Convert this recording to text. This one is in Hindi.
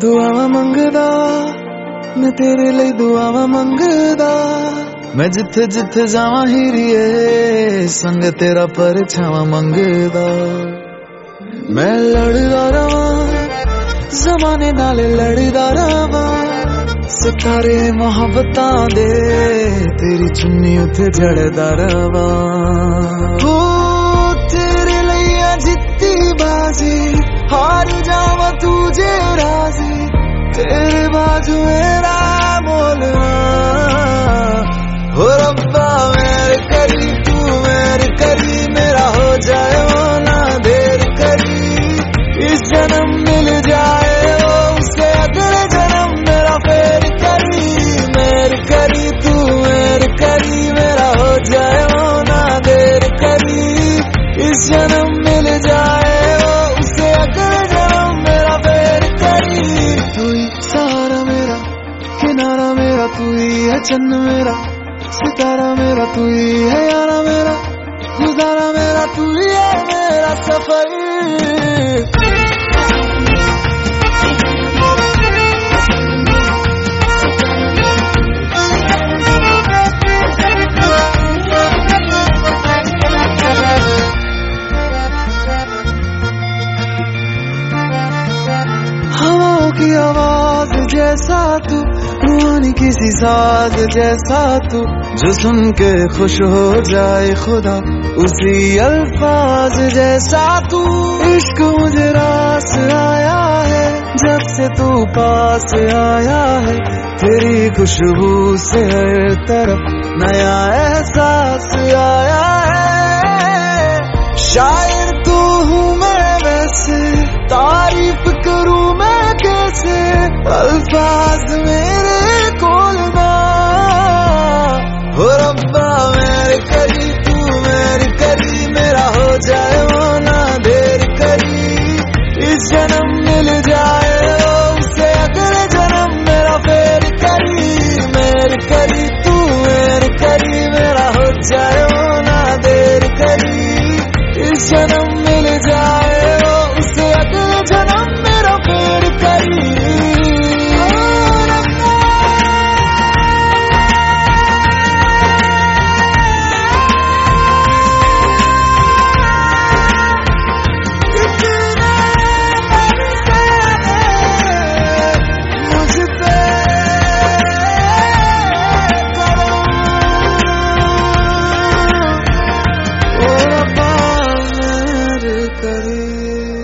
दुआवां मंगदा मैं तेरे लिए दुआवां मंगदा मैं जिथे जिथे जावां हीरिए संग तेरा परछावां मंगदा मैं लड़दा रवां ज़माने नाल लड़दा रवां सितारे मोहब्बतां दे तेरी चुन्नी उथे जड़दा रवां हो तेरे लिए जित्ती बाजी हार जावां तुझे राजी तेरे बाजू मेरा मोलना हो रब्बा मेरे करी तू मेरे करी मेरा हो जाए वो ना देर करी इस जन्म मिल जाए वो उससे अगले जन्म मेरा फेर करी मेरे करी तू मेरे करी मेरा हो जाए वो ना देर करी इस जन्म मिल जाए वो उससे अगले जन्म मेरा फेर करी तू ही सहारा मेरा किनारा मेरा तू ही है चन्न मेरा सितारा मेरा तू ही है यारा मेरा गुजारा मेरा तू ही है मेरा सफर हवाओं की आवाज जैसा तू रूहानी किसी साज जैसा तू जो सुन के खुश हो जाए खुदा उसी अल्फाज जैसा तू इश्क मुझे रास आया है जब से तू पास आया है तेरी खुशबू से हर तरफ नया एहसास आया है शायर तू हूँ मैं वैसे तारीफ करूँ मैं कैसे अल्फाज मेरे कोल ना हो रब्बा मेरे करी तू मेरी करी मेरा हो जाए वो ना देर करी इस जन्म मिल जाए वो उससे अगले जन्म मेरा फेर करी मेरी करी तू मेरी करी मेरा हो जाए वो ना देर करी इस जन्म मिल जाए वो उससे अगले जन्म मेरा फेर करी करे